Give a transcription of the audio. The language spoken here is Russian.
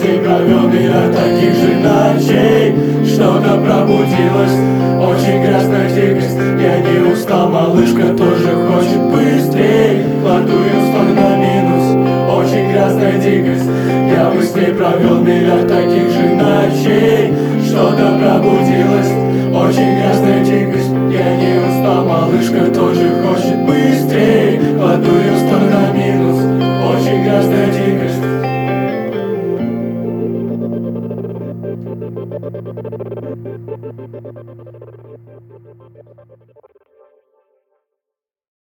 вместе провел миллиард таких же ночей. Что-то пробудилось, очень грязная дикость. Я не устал, малышка тоже хочет быстрей. Кладу ее сток на минус, очень грязная дикость. Я быстрей провел миллиард таких же ночей. Что-то пробудилось, очень грязная дикость. Я не устал, малышка тоже хочет быстрей.